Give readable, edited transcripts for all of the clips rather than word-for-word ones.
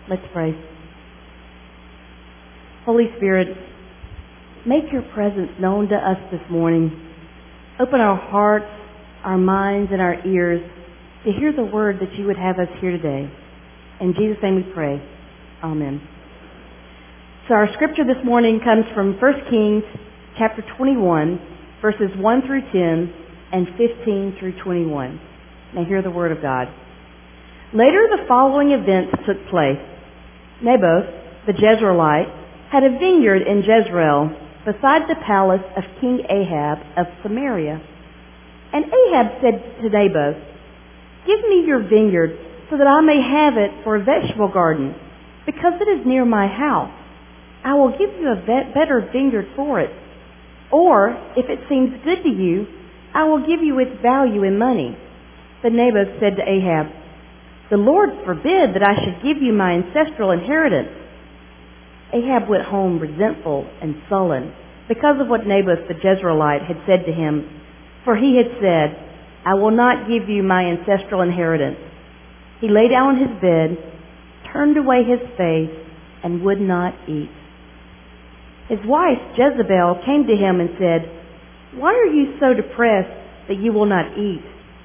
Let's pray. Holy Spirit, make your presence known to us this morning. Open our hearts, our minds, and our ears to hear the word that you would have us hear today. In Jesus' name we pray. Amen. So our scripture this morning comes from 1 Kings chapter 21, verses 1 through 10 and 15 through 21. Now hear the word of God. Later the following events took place. Naboth, the Jezreelite, had a vineyard in Jezreel beside the palace of King Ahab of Samaria. And Ahab said to Naboth, "Give me your vineyard so that I may have it for a vegetable garden, because it is near my house. I will give you a better vineyard for it. Or, if it seems good to you, I will give you its value in money." But Naboth said to Ahab, "The Lord forbid that I should give you my ancestral inheritance." Ahab went home resentful and sullen because of what Naboth the Jezreelite had said to him, for he had said, "I will not give you my ancestral inheritance." He lay down on his bed, turned away his face, and would not eat. His wife Jezebel came to him and said, "Why are you so depressed that you will not eat?"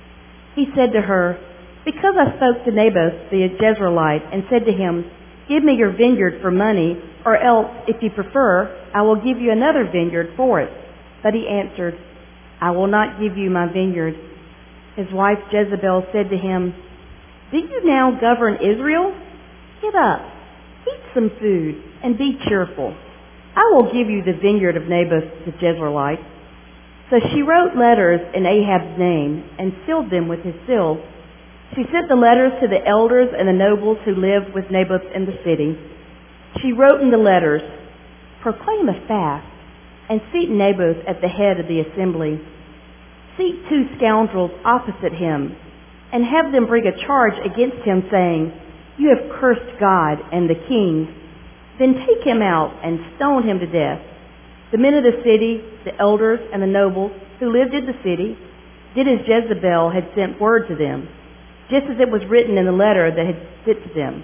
He said to her, "Because I spoke to Naboth the Jezreelite and said to him, 'Give me your vineyard for money, or else, if you prefer, I will give you another vineyard for it.' But he answered, 'I will not give you my vineyard.' His wife Jezebel said to him, 'Do you now govern Israel? Get up, eat some food, and be cheerful. I will give you the vineyard of Naboth the Jezreelite.' So she wrote letters in Ahab's name and sealed them with his seal. She sent the letters to the elders and the nobles who lived with Naboth in the city. She wrote in the letters, 'Proclaim a fast and seat Naboth at the head of the assembly. Seat 2 scoundrels opposite him and have them bring a charge against him saying, "You have cursed God and the king." Then take him out and stone him to death." The men of the city, the elders and the nobles who lived in the city, did as Jezebel had sent word to them, just as it was written in the letter that had sent to them.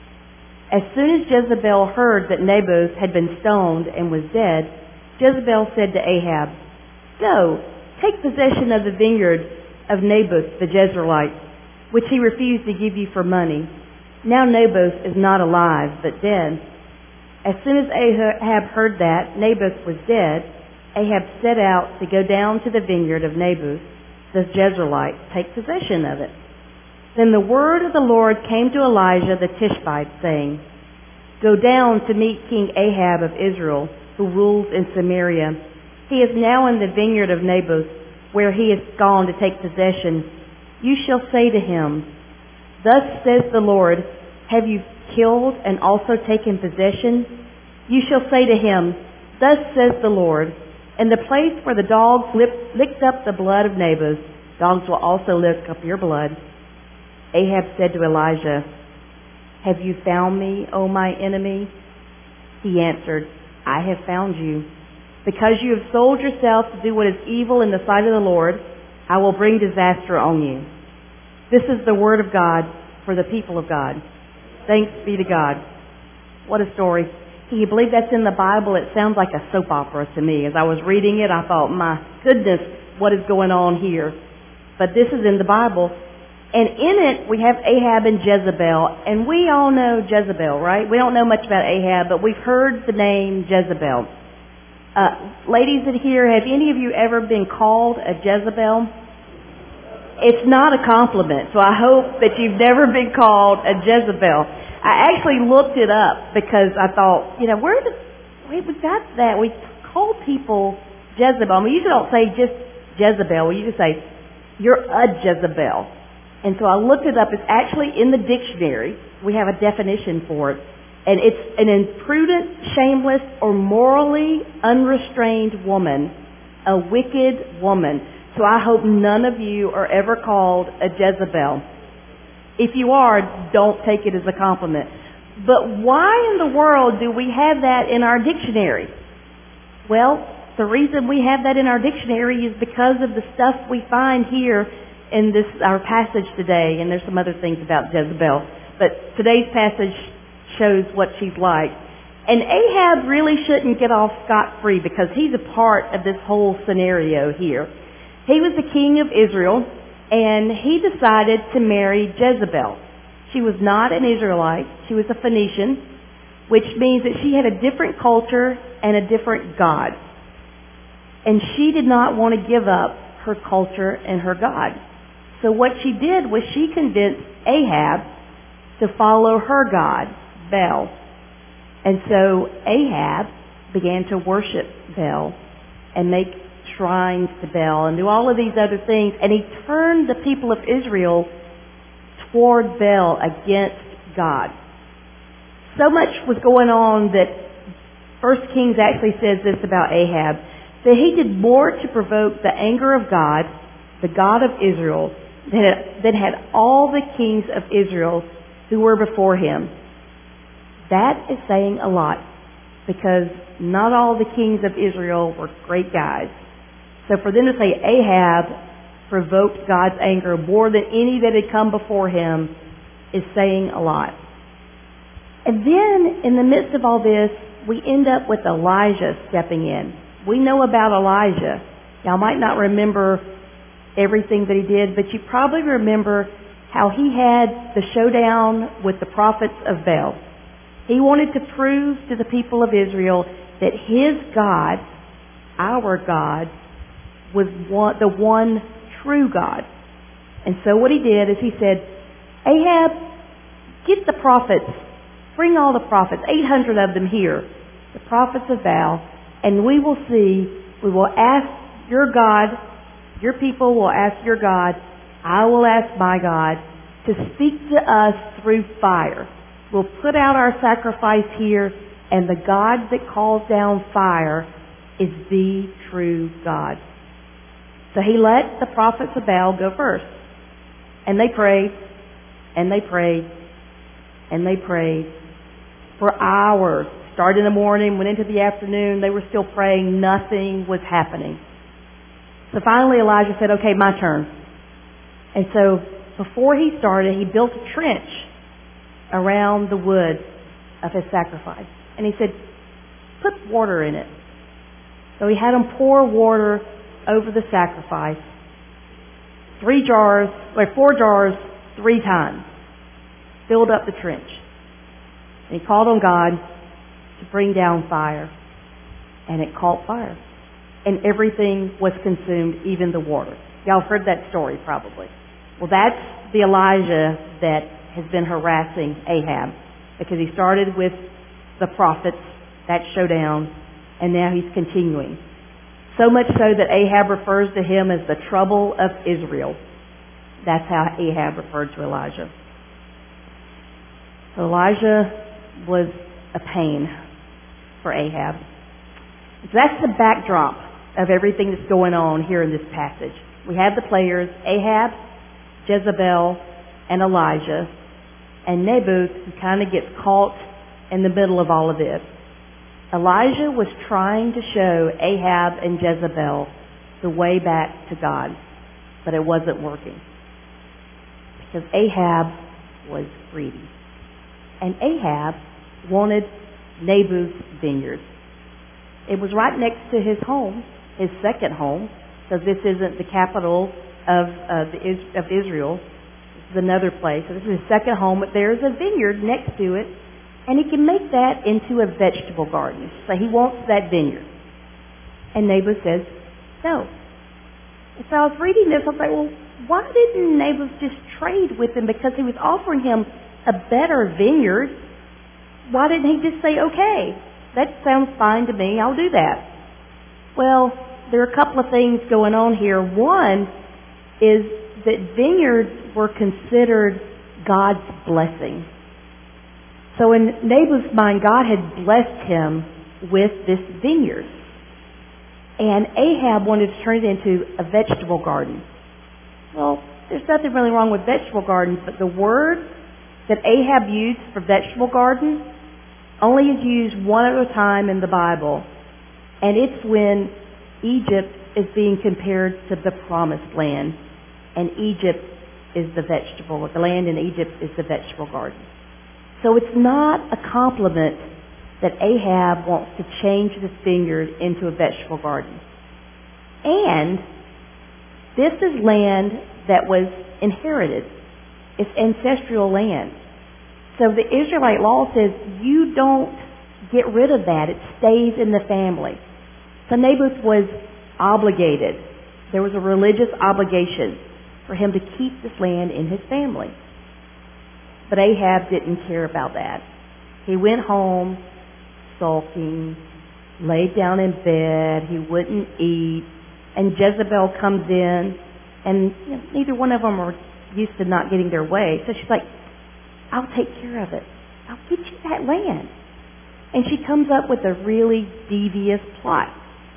As soon as Jezebel heard that Naboth had been stoned and was dead, Jezebel said to Ahab, "Go, take possession of the vineyard of Naboth the Jezreelite, which he refused to give you for money. Now Naboth is not alive, but dead." As soon as Ahab heard that Naboth was dead, Ahab set out to go down to the vineyard of Naboth the Jezreelite, take possession of it. Then the word of the Lord came to Elijah the Tishbite, saying, "Go down to meet King Ahab of Israel, who rules in Samaria. He is now in the vineyard of Naboth, where he has gone to take possession. You shall say to him, 'Thus says the Lord, have you killed and also taken possession?' You shall say to him, 'Thus says the Lord, in the place where the dogs licked up the blood of Naboth, dogs will also lick up your blood.'" Ahab said to Elijah, "Have you found me, O my enemy?" He answered, "I have found you. Because you have sold yourself to do what is evil in the sight of the Lord, I will bring disaster on you." This is the word of God for the people of God. Thanks be to God. What a story. Can you believe that's in the Bible? It sounds like a soap opera to me. As I was reading it, I thought, my goodness, what is going on here? But this is in the Bible. And in it, we have Ahab and Jezebel. And we all know Jezebel, right? We don't know much about Ahab, but we've heard the name Jezebel. Ladies in here, have any of you ever been called a Jezebel? It's not a compliment, so I hope that you've never been called a Jezebel. I actually looked it up because I thought, we got that. We call people Jezebel. I mean, you don't say just Jezebel. You just say, "You're a Jezebel." And so I looked it up. It's actually in the dictionary. We have a definition for it. And it's an imprudent, shameless, or morally unrestrained woman, a wicked woman. So I hope none of you are ever called a Jezebel. If you are, don't take it as a compliment. But why in the world do we have that in our dictionary? Well, the reason we have that in our dictionary is because of the stuff we find here in our passage today. And there's some other things about Jezebel. But today's passage shows what she's like. And Ahab really shouldn't get off scot-free because he's a part of this whole scenario here. He was the king of Israel, and he decided to marry Jezebel. She was not an Israelite. She was a Phoenician, which means that she had a different culture and a different God. And she did not want to give up her culture and her God. So what she did was she convinced Ahab to follow her God, Baal. And so Ahab began to worship Baal and make shrines to Baal and do all of these other things. And he turned the people of Israel toward Baal against God. So much was going on that 1 Kings actually says this about Ahab, that he did more to provoke the anger of God, the God of Israel, than had all the kings of Israel who were before him. That is saying a lot, because not all the kings of Israel were great guys. So for them to say Ahab provoked God's anger more than any that had come before him is saying a lot. And then, in the midst of all this, we end up with Elijah stepping in. We know about Elijah. Y'all might not remember everything that he did, but you probably remember how he had the showdown with the prophets of Baal. He wanted to prove to the people of Israel that his God, our God, was the one true God. And so what he did is he said, Ahab, get the prophets, bring all the prophets, 800 of them here, the prophets of Baal, and we will see, we will ask your God, your people will ask your God, I will ask my God to speak to us through fire. We'll put out our sacrifice here, and the God that calls down fire is the true God. So he let the prophets of Baal go first. And they prayed, and they prayed, and they prayed for hours. Started in the morning, went into the afternoon, they were still praying. Nothing was happening. So finally Elijah said, okay, my turn. And so before he started, he built a trench around the wood of his sacrifice. And he said, put water in it. So he had him pour water over the sacrifice. 4 jars, 3 times. Filled up the trench. And he called on God to bring down fire. And it caught fire. And everything was consumed, even the water. Y'all have heard that story probably. Well, that's the Elijah that has been harassing Ahab, because he started with the prophets, that showdown, and now he's continuing. So much so that Ahab refers to him as the trouble of Israel. That's how Ahab referred to Elijah. So Elijah was a pain for Ahab. So that's the backdrop of everything that's going on here in this passage. We have the players, Ahab, Jezebel, and Elijah, and Naboth, who kind of gets caught in the middle of all of this. Elijah was trying to show Ahab and Jezebel the way back to God, but it wasn't working. Because Ahab was greedy. And Ahab wanted Naboth's vineyard. It was right next to his home, his second home, because this isn't the capital of Israel. This is another place. So this is his second home, but there's a vineyard next to it, and he can make that into a vegetable garden. So he wants that vineyard. And Naboth says, no. And so I was reading this, I was like, well, why didn't Naboth just trade with him? Because he was offering him a better vineyard. Why didn't he just say, okay, that sounds fine to me, I'll do that? Well, there are a couple of things going on here. One is that vineyards were considered God's blessing. So in Naboth's mind, God had blessed him with this vineyard. And Ahab wanted to turn it into a vegetable garden. Well, there's nothing really wrong with vegetable gardens, but the word that Ahab used for vegetable garden only is used one other time in the Bible. And it's when Egypt is being compared to the promised land. And Egypt is the land in Egypt is the vegetable garden. So it's not a compliment that Ahab wants to change this vineyard into a vegetable garden. And this is land that was inherited. It's ancestral land. So the Israelite law says you don't get rid of that. It stays in the family. So Naboth was obligated. There was a religious obligation for him to keep this land in his family. But Ahab didn't care about that. He went home sulking, laid down in bed, he wouldn't eat, and Jezebel comes in, and neither one of them are used to not getting their way. So she's like, I'll take care of it. I'll get you that land. And she comes up with a really devious plot.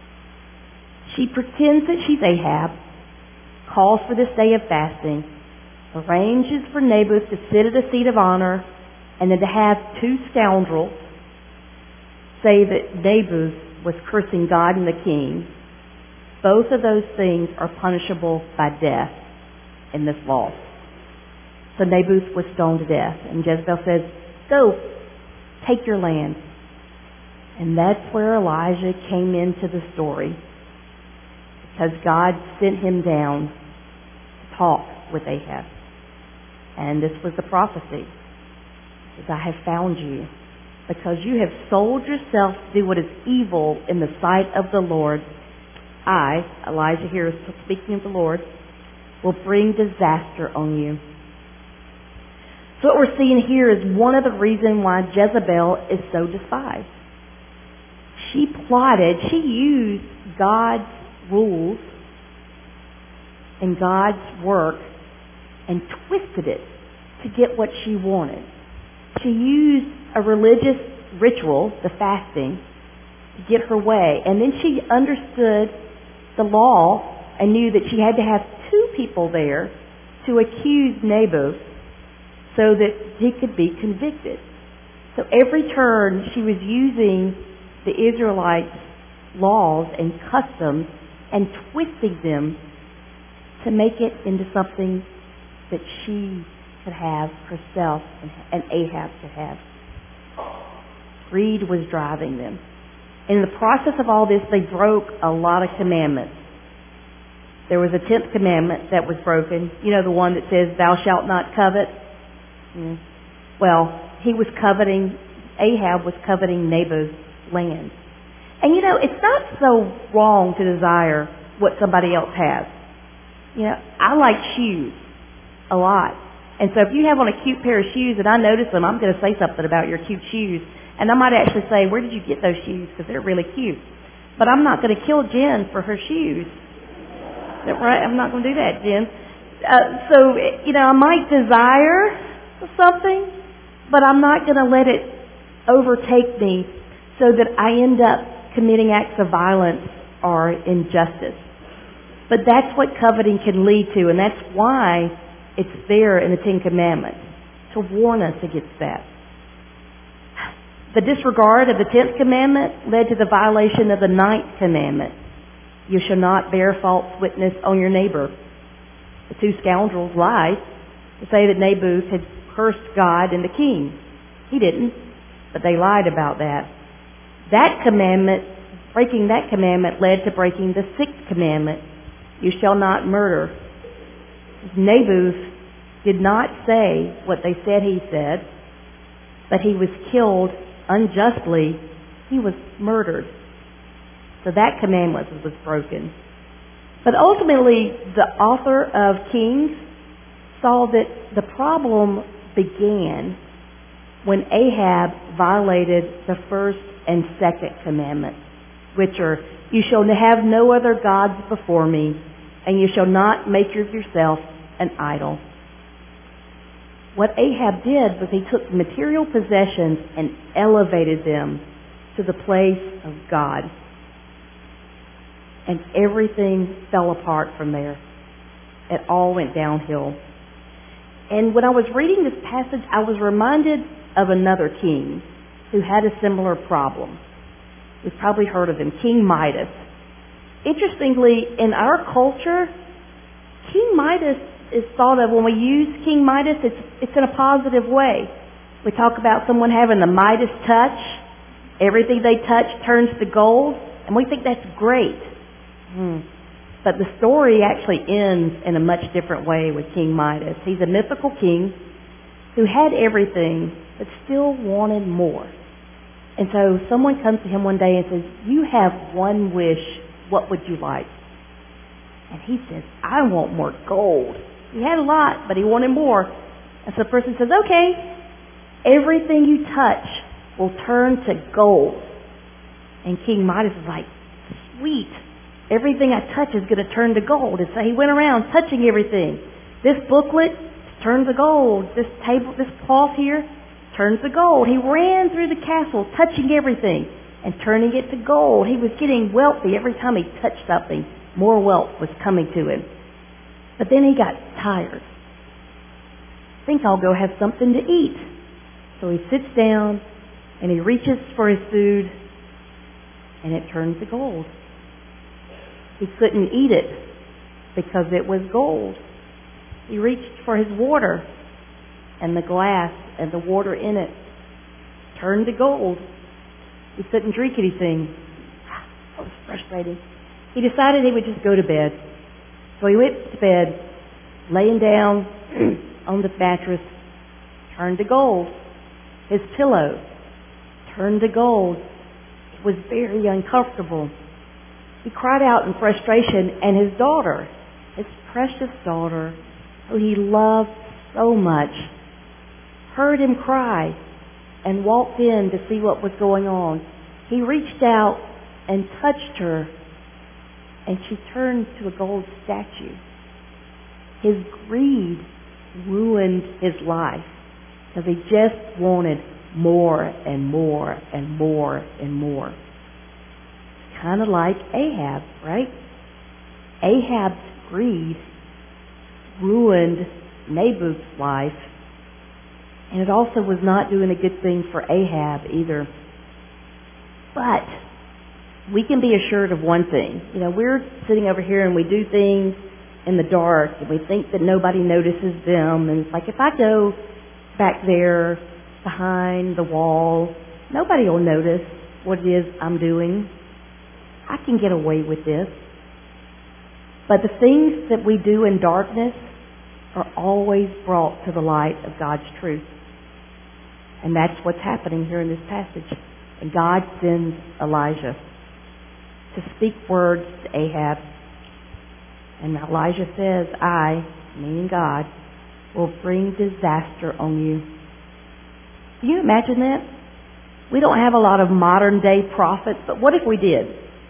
She pretends that she's Ahab, calls for this day of fasting, arranges for Naboth to sit at a seat of honor, and then to have two scoundrels say that Naboth was cursing God and the king. Both of those things are punishable by death in this law. So Naboth was stoned to death. And Jezebel says, go, take your land. And that's where Elijah came into the story. Because God sent him down to talk with Ahab. And this was the prophecy. He says, I have found you because you have sold yourself to do what is evil in the sight of the Lord. I, Elijah here is speaking of the Lord, will bring disaster on you. So what we're seeing here is one of the reasons why Jezebel is so despised. She plotted, she used God's rules and God's work and twisted it to get what she wanted. She used a religious ritual, the fasting, to get her way. And then she understood the law and knew that she had to have two people there to accuse Naboth so that he could be convicted. So every turn she was using the Israelites' laws and customs and twisting them to make it into something that she could have herself and Ahab could have. Greed was driving them. In the process of all this, they broke a lot of commandments. There was a 10th commandment that was broken. You know, the one that says, thou shalt not covet? Well, he was coveting, Ahab was coveting Naboth's land. And you know, it's not so wrong to desire what somebody else has. You know, I like shoes a lot. And so if you have on a cute pair of shoes and I notice them, I'm going to say something about your cute shoes. And I might actually say, where did you get those shoes? Because they're really cute. But I'm not going to kill Jen for her shoes. Is that right? I'm not going to do that, Jen. So, you know, I might desire something, but I'm not going to let it overtake me so that I end up committing acts of violence or injustice. But that's what coveting can lead to, and that's why it's there in the Ten Commandments, to warn us against that. The disregard of the 10th commandment led to the violation of the 9th commandment. You shall not bear false witness on your neighbor. The two scoundrels lied to say that Naboth had cursed God and the king. He didn't, but they lied about that. That commandment, breaking that commandment, led to breaking the 6th commandment. You shall not murder. Naboth did not say what they said he said, but he was killed unjustly. He was murdered. So that commandment was broken. But ultimately, the author of Kings saw that the problem began when Ahab violated the 1st and 2nd commandments, which are, you shall have no other gods before me, and you shall not make of yourself an idol. What Ahab did was he took material possessions and elevated them to the place of God. And everything fell apart from there. It all went downhill. And when I was reading this passage, I was reminded of another king who had a similar problem. You've probably heard of him, King Midas. Interestingly, in our culture, King Midas is thought of, when we use King Midas, it's in a positive way. We talk about someone having the Midas touch. Everything they touch turns to gold. And we think that's great. But the story actually ends in a much different way with King Midas. He's a mythical king who had everything but still wanted more. And so someone comes to him one day and says, "You have one wish. What would you like?" And he says, "I want more gold." He had a lot, but he wanted more. And so the person says, "Okay, everything you touch will turn to gold." And King Midas is like, "Sweet. Everything I touch is going to turn to gold." And so he went around touching everything. This booklet turned to gold. This table, this cloth here, turned to gold. He ran through the castle touching everything and turning it to gold. He was getting wealthy every time he touched something. More wealth was coming to him. But then he got tired. "I think I'll go have something to eat." So he sits down and he reaches for his food and it turns to gold. He couldn't eat it because it was gold. He reached for his water and the glass and the water in it turned to gold. He couldn't drink anything. That was frustrating. He decided he would just go to bed. So he went to bed, laying down on the mattress, turned to gold. His pillow turned to gold. It was very uncomfortable. He cried out in frustration, and his daughter, his precious daughter, who he loved so much, heard him cry and walked in to see what was going on. He reached out and touched her, and she turned to a gold statue. His greed ruined his life because he just wanted more and more and more and more. Kind of like Ahab, right? Ahab's greed ruined Naboth's life, and it also was not doing a good thing for Ahab either. But we can be assured of one thing. You know, we're sitting over here and we do things in the dark and we think that nobody notices them. And it's like, if I go back there behind the wall, nobody will notice what it is I'm doing. I can get away with this. But the things that we do in darkness are always brought to the light of God's truth. And that's what's happening here in this passage. And God sends Elijah to speak words to Ahab. And Elijah says, "I," meaning God, "will bring disaster on you." Can you imagine that? We don't have a lot of modern day prophets, but what if we did?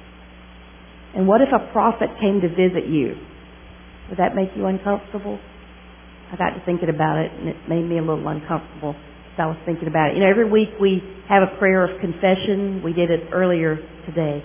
And what if a prophet came to visit you? Would that make you uncomfortable? I got to thinking about it, and it made me a little uncomfortable as I was thinking about it. You know, every week we have a prayer of confession. We did it earlier today.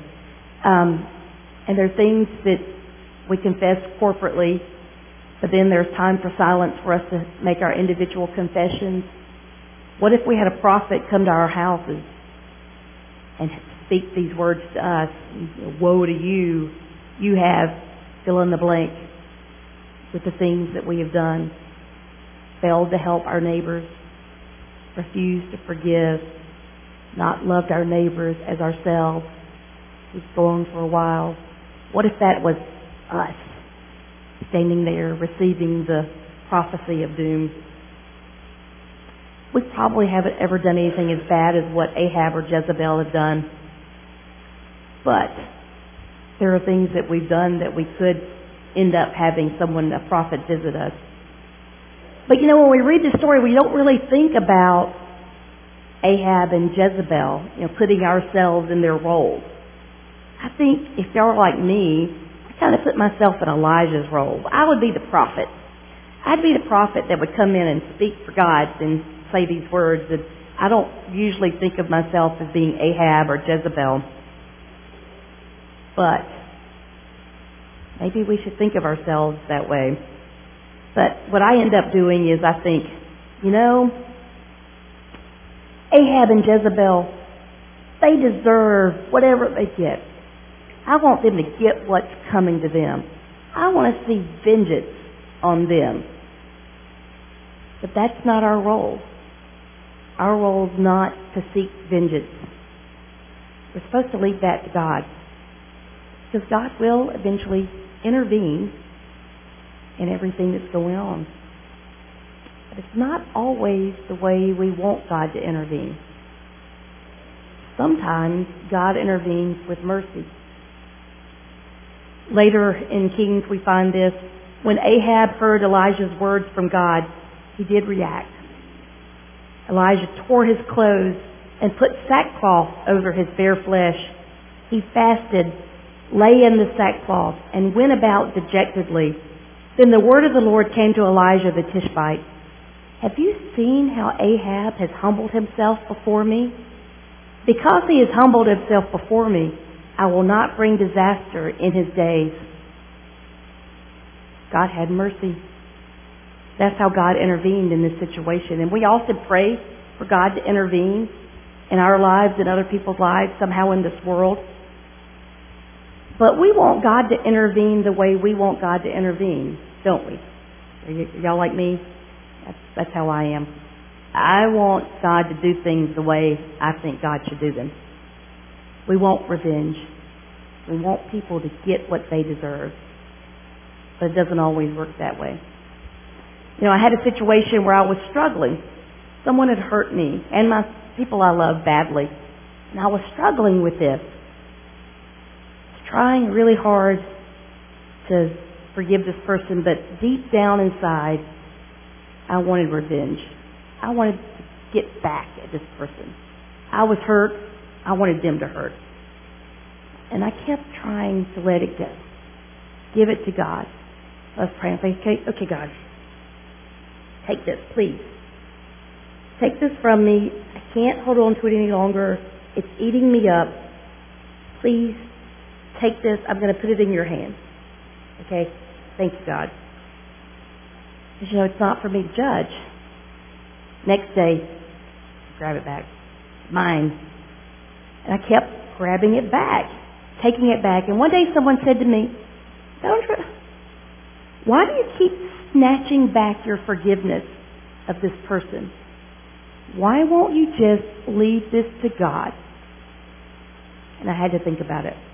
And there are things that we confess corporately, but then there's time for silence for us to make our individual confessions. What if we had a prophet come to our houses and speak these words to us? "Woe to you, you have fill in the blank with the things that we have done. Failed to help our neighbors, refused to forgive, not loved our neighbors as ourselves. We've gone for a while." What if that was us standing there receiving the prophecy of doom? We probably haven't ever done anything as bad as what Ahab or Jezebel have done. But there are things that we've done that we could end up having someone, a prophet, visit us. But you know, when we read the story, we don't really think about Ahab and Jezebel, you know, putting ourselves in their roles. I think if y'all are like me, I kind of put myself in Elijah's role. I would be the prophet. I'd be the prophet that would come in and speak for God and say these words. And I don't usually think of myself as being Ahab or Jezebel. But maybe we should think of ourselves that way. But what I end up doing is I think, you know, Ahab and Jezebel, they deserve whatever they get. I want them to get what's coming to them. I want to see vengeance on them. But that's not our role. Our role is not to seek vengeance. We're supposed to leave that to God. Because God will eventually intervene in everything that's going on. But it's not always the way we want God to intervene. Sometimes God intervenes with mercy. Later in Kings we find this. When Ahab heard Elijah's words from God, he did react. Elijah tore his clothes and put sackcloth over his bare flesh. He fasted, lay in the sackcloth, and went about dejectedly. Then the word of the Lord came to Elijah the Tishbite. Have you seen how Ahab has humbled himself before me? Because he has humbled himself before me, I will not bring disaster in his days. God had mercy. That's how God intervened in this situation. And we often pray for God to intervene in our lives and other people's lives, somehow in this world. But we want God to intervene the way we want God to intervene, don't we? Are y'all like me? That's how I am. I want God to do things the way I think God should do them. We want revenge. We want people to get what they deserve. But it doesn't always work that way. You know, I had a situation where I was struggling. Someone had hurt me and my people I love badly. And I was struggling with this. Trying really hard to forgive this person, but deep down inside, I wanted revenge. I wanted to get back at this person. I was hurt. I wanted them to hurt. And I kept trying to let it go. Give it to God. I was praying, okay, God, take this, please. Take this from me. I can't hold on to it any longer. It's eating me up. Please take this. I'm going to put it in your hands. Okay? Thank you, God. Because, you know, it's not for me to judge. Next day, grab it back. Mine. And I kept grabbing it back, taking it back. And one day someone said to me, why do you keep snatching back your forgiveness of this person? Why won't you just leave this to God? And I had to think about it.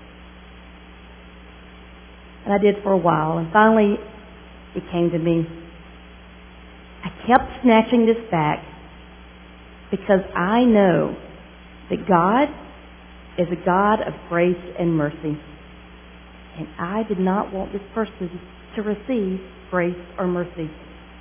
And I did for a while. And finally, it came to me. I kept snatching this back because I know that God is a God of grace and mercy. And I did not want this person to receive grace or mercy.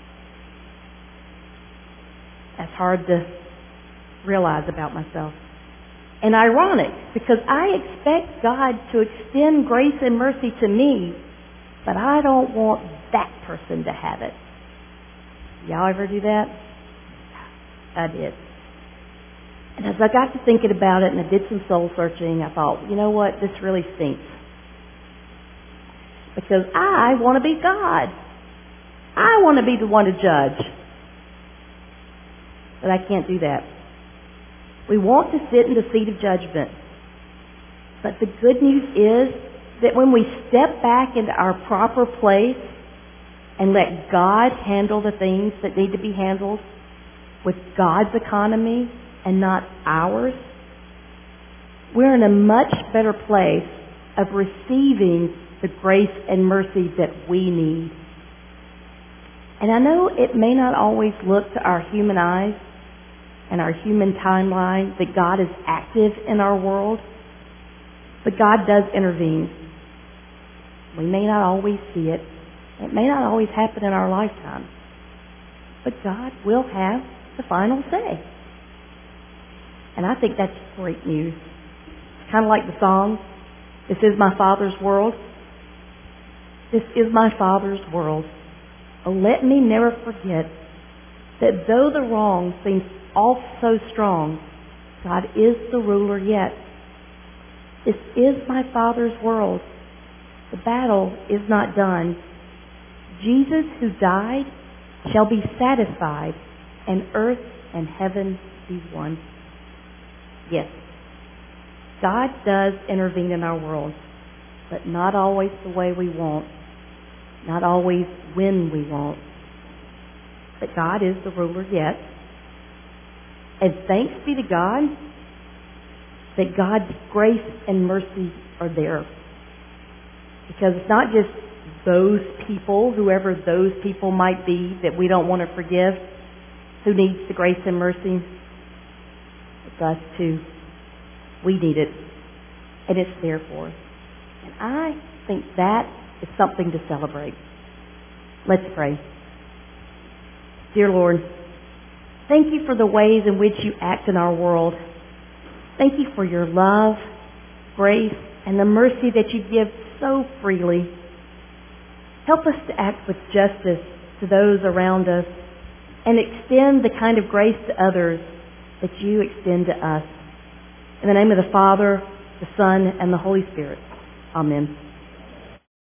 That's hard to realize about myself. And ironic, because I expect God to extend grace and mercy to me, but I don't want that person to have it. Y'all ever do that? I did. And as I got to thinking about it and I did some soul searching, I thought, you know what, this really stinks. Because I want to be God. I want to be the one to judge. But I can't do that. We want to sit in the seat of judgment. But the good news is that when we step back into our proper place and let God handle the things that need to be handled with God's economy and not ours, we're in a much better place of receiving the grace and mercy that we need. And I know it may not always look to our human eyes and our human timeline that God is active in our world, but God does intervene. We may not always see it. It may not always happen in our lifetime. But God will have the final say. And I think that's great news. It's kind of like the song, "This is my Father's world." This is my Father's world. Oh, let me never forget that though the wrong seems all so strong, God is the ruler yet. This is my Father's world. The battle is not done. Jesus, who died, shall be satisfied, and earth and heaven be one. Yes, God does intervene in our world, but not always the way we want, not always when we want. But God is the ruler yet. And thanks be to God that God's grace and mercy are there. Because it's not just those people, whoever those people might be, that we don't want to forgive, who needs the grace and mercy. It's us too. We need it. And it's there for us. And I think that is something to celebrate. Let's pray. Dear Lord, thank you for the ways in which you act in our world. Thank you for your love, grace, and the mercy that you give so freely. Help us to act with justice to those around us and extend the kind of grace to others that you extend to us. In the name of the Father, the Son, and the Holy Spirit. Amen.